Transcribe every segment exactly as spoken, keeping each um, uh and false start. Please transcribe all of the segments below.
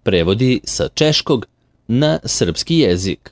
Prevodi sa češkog na srpski jezik.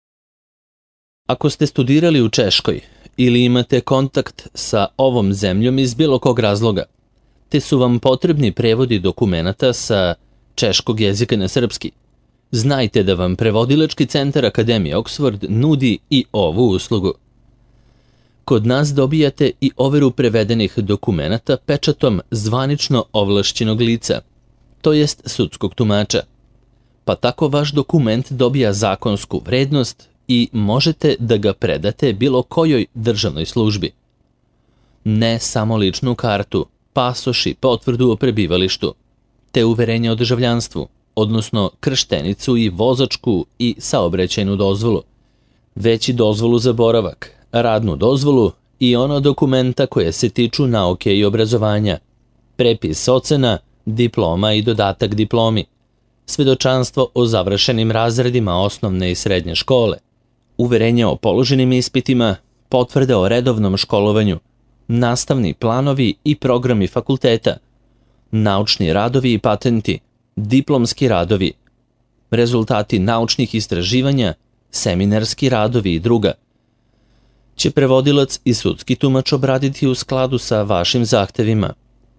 Ako ste studirali u Češkoj ili imate kontakt sa ovom zemljom iz bilo kog razloga, te su vam potrebni prevodi dokumenata sa češkog jezika na srpski, znajte da vam Prevodilački centar Akademije Oxford nudi i ovu uslugu. Kod nas dobijate i overu prevedenih dokumenata pečatom zvanično ovlašćenog lica, to jest sudskog tumača, pa tako vaš dokument dobija zakonsku vrednost i možete da ga predate bilo kojoj državnoj službi. Ne samo ličnu kartu, pasoš i potvrdu o prebivalištu, te uverenje o državljanstvu, odnosno krštenicu i vozačku i saobraćajnu dozvolu, već i dozvolu za boravak, radnu dozvolu i ono dokumenta koje se tiču nauke i obrazovanja, prepis ocena, diploma i dodatak diplomi, svedočanstvo o završenim razredima osnovne i srednje škole, uverenje o položenim ispitima, potvrde o redovnom školovanju, nastavni planovi i programi fakulteta, naučni radovi i patenti, diplomski radovi, rezultati naučnih istraživanja, seminarski radovi i druga, će prevodilac i sudski tumač obraditi u skladu sa vašim zahtevima.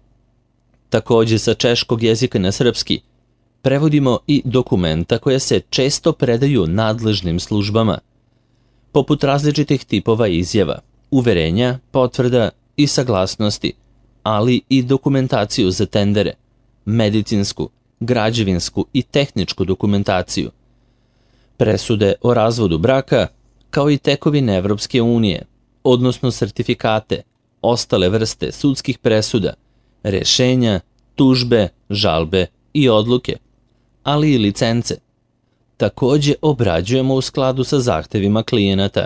Takođe sa češkog jezika na srpski prevodimo i dokumenta koje se često predaju nadležnim službama, poput različitih tipova izjava, uverenja, potvrda i saglasnosti, ali i dokumentaciju za tendere, medicinsku, građevinsku i tehničku dokumentaciju, presude o razvodu braka, kao i tekovine Evropske unije, odnosno sertifikate, ostale vrste sudskih presuda, rešenja, tužbe, žalbe i odluke, ali i licence. Takođe obrađujemo u skladu sa zahtevima klijenata.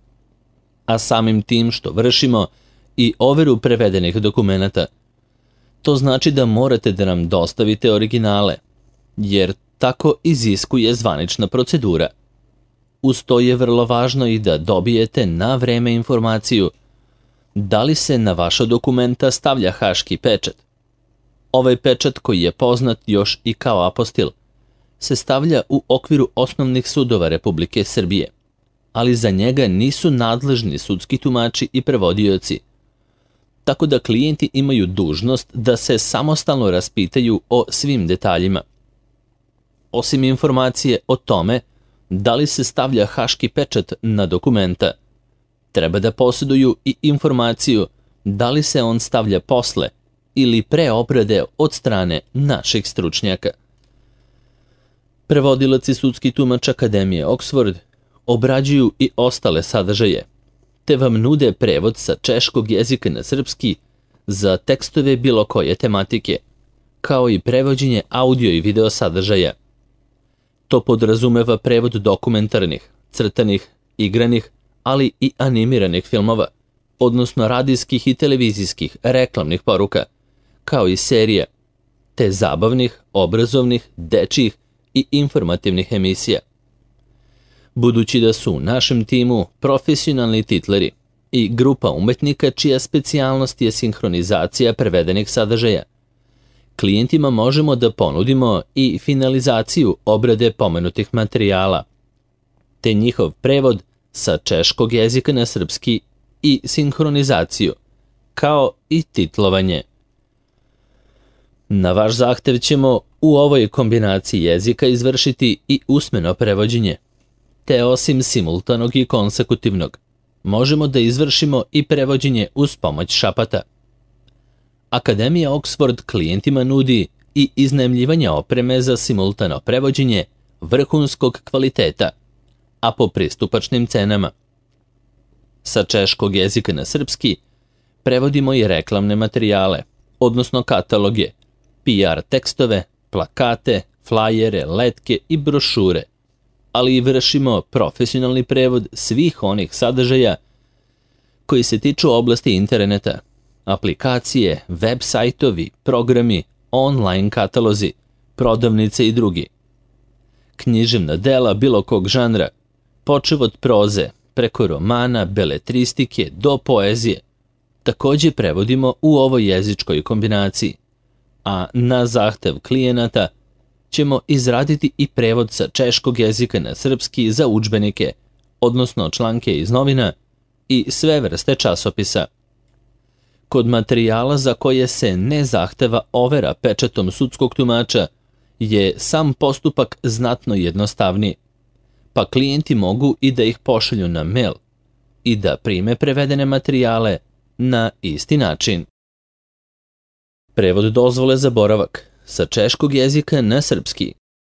A samim tim što vršimo i overu prevedenih dokumenata, to znači da morate da nam dostavite originale, jer tako iziskuje zvanična procedura. Uz to je vrlo važno i da dobijete na vreme informaciju da li se na vaša dokumenta stavlja haški pečat. Ovaj pečat, koji je poznat još i kao apostil, se stavlja u okviru osnovnih sudova Republike Srbije, ali za njega nisu nadležni sudski tumači i prevodioci, tako da klijenti imaju dužnost da se samostalno raspitaju o svim detaljima. Osim informacije o tome da li se stavlja haški pečat na dokumenta, treba da posjeduju i informaciju da li se on stavlja posle ili pre obrade od strane naših stručnjaka. Prevodilac i sudski tumač Akademije Oxford obrađuju i ostale sadržaje, te vam nude prevod sa češkog jezika na srpski za tekstove bilo koje tematike, kao i prevođenje audio i video sadržaja. To podrazumeva prevod dokumentarnih, crtanih, igranih, ali i animiranih filmova, odnosno radijskih i televizijskih reklamnih poruka, kao i serija, te zabavnih, obrazovnih, dečjih i informativnih emisija. Budući da su u našem timu profesionalni titleri i grupa umetnika čija specijalnost je sinhronizacija prevedenih sadržaja, klijentima možemo da ponudimo i finalizaciju obrade pomenutih materijala, te njihov prevod sa češkog jezika na srpski i sinhronizaciju, kao i titlovanje. Na vaš zahtev ćemo u ovoj kombinaciji jezika izvršiti i usmeno prevođenje, te osim simultanog i konsekutivnog, možemo da izvršimo i prevođenje uz pomoć šapata. Akademija Oxford klijentima nudi i iznajmljivanje opreme za simultano prevođenje vrhunskog kvaliteta, a po pristupačnim cenama. Sa češkog jezika na srpski prevodimo i reklamne materijale, odnosno kataloge, P R tekstove, plakate, flajere, letke i brošure, ali i vršimo profesionalni prevod svih onih sadržaja koji se tiču oblasti interneta, aplikacije, web sajtovi, programi, online katalozi, prodavnice i drugi. Književna dela bilo kog žanra, počev od proze, preko romana, beletristike do poezije, takođe prevodimo u ovoj jezičkoj kombinaciji, a na zahtev klijenata ćemo izraditi i prevod sa češkog jezika na srpski za udžbenike, odnosno članke iz novina i sve vrste časopisa. Kod materijala za koje se ne zahteva overa pečatom sudskog tumača je sam postupak znatno jednostavniji, pa klijenti mogu i da ih pošalju na mail i da prime prevedene materijale na isti način. Prevod dozvole za boravak sa češkog jezika na srpski.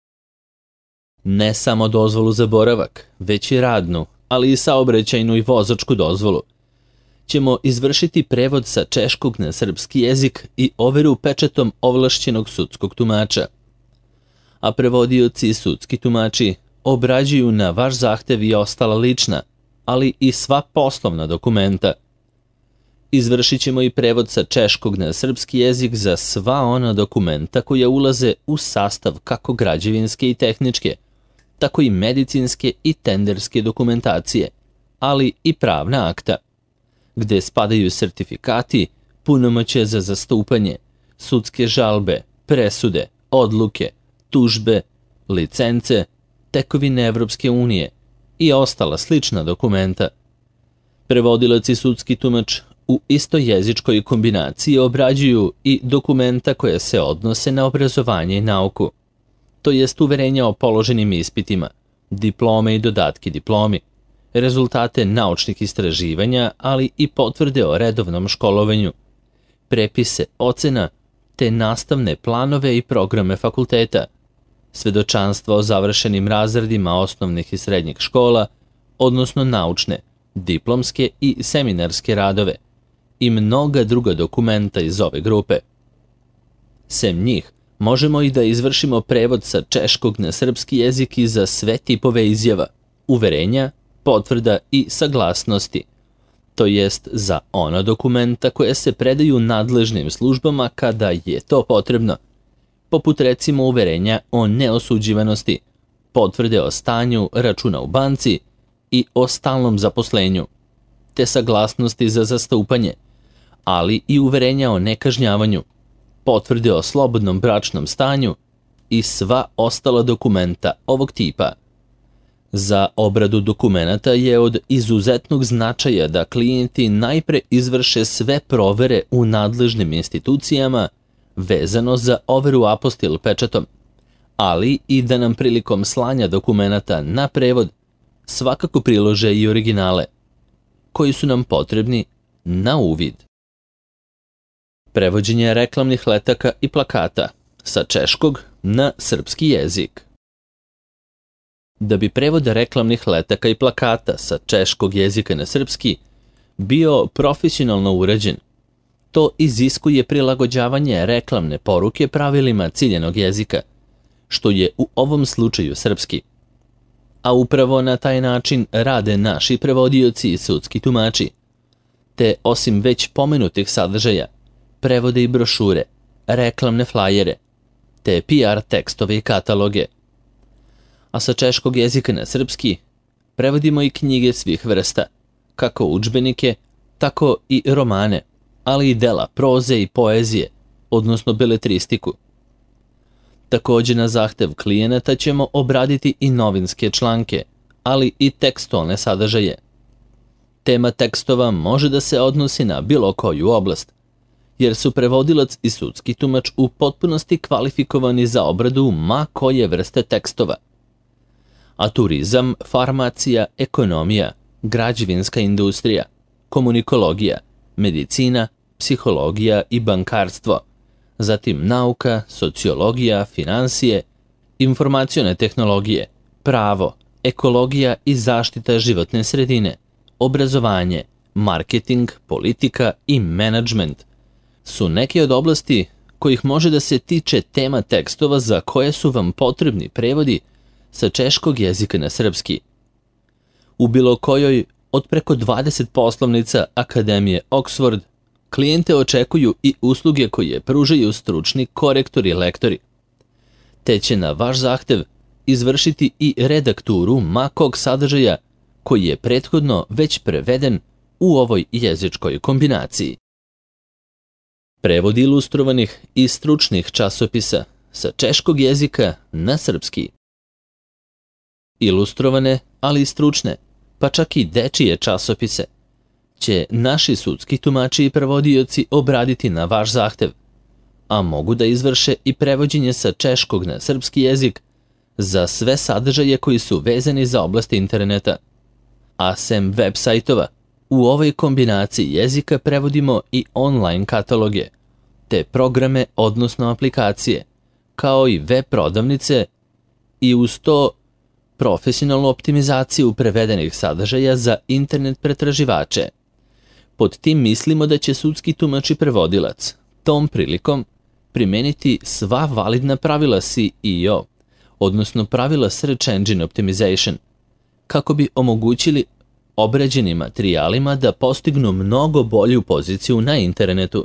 Ne samo dozvolu za boravak, već i radnu, ali i saobraćajnu i vozačku dozvolu ćemo izvršiti prevod sa češkog na srpski jezik i overu pečatom ovlašćenog sudskog tumača. A prevodioci i sudski tumači obrađuju na vaš zahtev i ostala lična, ali i sva poslovna dokumenta. Izvršit ćemo i prevod sa češkog na srpski jezik za sva ona dokumenta koja ulaze u sastav kako građevinske i tehničke, tako i medicinske i tenderske dokumentacije, ali i pravna akta, gde spadaju sertifikati, punomoćje za zastupanje, sudske žalbe, presude, odluke, tužbe, licence, tekovine Evropske unije i ostala slična dokumenta. Prevodilac i sudski tumač u istojezičkoj kombinaciji obrađuju i dokumenta koje se odnose na obrazovanje i nauku, to jest uverenja o položenim ispitima, diplome i dodatki diplomi, rezultate naučnih istraživanja, ali i potvrde o redovnom školovanju, prepise ocena, te nastavne planove i programe fakulteta, svedočanstva o završenim razredima osnovnih i srednjih škola, odnosno naučne, diplomske i seminarske radove i mnoga druga dokumenta iz ove grupe. Sem njih, možemo i da izvršimo prevod sa češkog na srpski jezik i za sve tipove izjava, uverenja, potvrda i saglasnosti, to jest za ona dokumenta koje se predaju nadležnim službama kada je to potrebno, poput recimo uverenja o neosuđivanosti, potvrde o stanju računa u banci i o stalnom zaposlenju, te saglasnosti za zastupanje, ali i uverenja o nekažnjavanju, potvrde o slobodnom bračnom stanju i sva ostala dokumenta ovog tipa. Za obradu dokumenata je od izuzetnog značaja da klijenti najpre izvrše sve provere u nadležnim institucijama vezano za overu apostil pečatom, ali i da nam prilikom slanja dokumenata na prevod svakako prilože i originale, koji su nam potrebni na uvid. Prevođenje reklamnih letaka i plakata sa češkog na srpski jezik. Da bi prevod reklamnih letaka i plakata sa češkog jezika na srpski bio profesionalno urađen, to iziskuje prilagođavanje reklamne poruke pravilima ciljanog jezika, što je u ovom slučaju srpski. A upravo na taj način rade naši prevodioci i sudski tumači, te osim već pomenutih sadržaja, prevode i brošure, reklamne flajere, te P R tekstove i kataloge. A sa češkog jezika na srpski prevodimo i knjige svih vrsta, kako udžbenike, tako i romane, ali i dela proze i poezije, odnosno beletristiku. Također na zahtev klijenata ćemo obraditi i novinske članke, ali i tekstualne sadržaje. Tema tekstova može da se odnosi na bilo koju oblast, jer su prevodilac i sudski tumač u potpunosti kvalifikovani za obradu ma koje vrste tekstova. A turizam, farmacija, ekonomija, građevinska industrija, komunikologija, medicina, psihologija i bankarstvo, zatim nauka, sociologija, finansije, informacione tehnologije, pravo, ekologija i zaštita životne sredine, obrazovanje, marketing, politika i menadžment su neke od oblasti kojih može da se tiče tema tekstova za koje su vam potrebni prevodi sa češkog jezika na srpski. U bilo kojoj od preko dvadeset poslovnica Akademije Oxford klijente očekuju i usluge koje pružaju stručni korektori i lektori, te će na vaš zahtev izvršiti i redakturu ma kog sadržaja koji je prethodno već preveden u ovoj jezičkoj kombinaciji. Prevod ilustrovanih i stručnih časopisa sa češkog jezika na srpski. Ilustrovane, ali i stručne, pa čak i dečije časopise će naši sudski tumači i prevodioci obraditi na vaš zahtev, a mogu da izvrše i prevođenje sa češkog na srpski jezik za sve sadržaje koji su vezani za oblast interneta. A sem web sajtova, u ovoj kombinaciji jezika prevodimo i online kataloge, te programe odnosno aplikacije, kao i web prodavnice i uz to profesionalnu optimizaciju prevedenih sadržaja za internet pretraživače. Pod tim mislimo da će sudski tumač i prevodilac tom prilikom primeniti sva validna pravila S E O, odnosno pravila Search Engine Optimization, kako bi omogućili obrađenim materijalima da postignu mnogo bolju poziciju na internetu.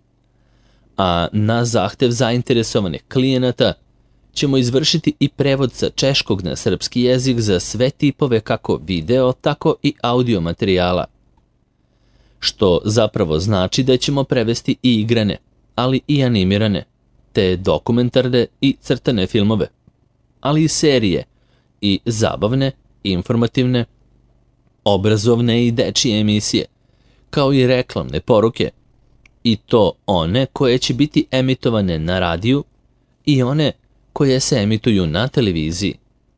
A na zahtev zainteresovanih klijenata ćemo izvršiti i prevod sa češkog na srpski jezik za sve tipove kako video, tako i audio materijala. Što zapravo znači da ćemo prevesti i igrane, ali i animirane, te dokumentarne i crtane filmove, ali i serije i zabavne, informativne, obrazovne i dečije emisije, kao i reklamne poruke, i to one koje će biti emitovane na radiju i one koje se emituju na televiziji.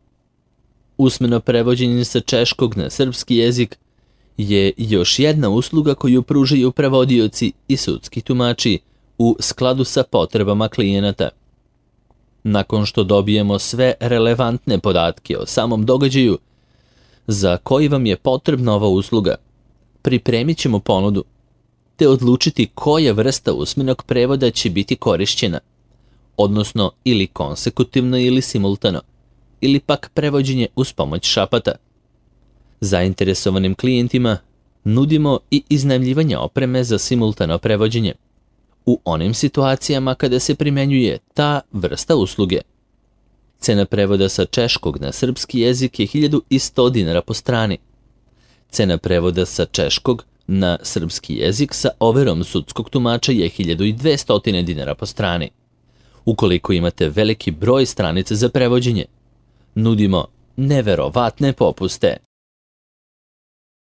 Usmeno prevođenje sa češkog na srpski jezik je još jedna usluga koju pružaju prevodioci i sudski tumači u skladu sa potrebama klijenata. Nakon što dobijemo sve relevantne podatke o samom događaju za koji vam je potrebna ova usluga, pripremit ćemo ponudu, te odlučiti koja vrsta usmenog prevoda će biti korišćena, odnosno ili konsekutivno ili simultano, ili pak prevođenje uz pomoć šapata. Zainteresovanim klijentima nudimo i iznajmljivanje opreme za simultano prevođenje u onim situacijama kada se primenjuje ta vrsta usluge. Cena prevoda sa češkog na srpski jezik je hiljadu sto dinara po strani. Cena prevoda sa češkog na srpski jezik sa overom sudskog tumača je hiljadu dvesta dinara po strani. Ukoliko imate veliki broj stranica za prevođenje, nudimo neverovatne popuste.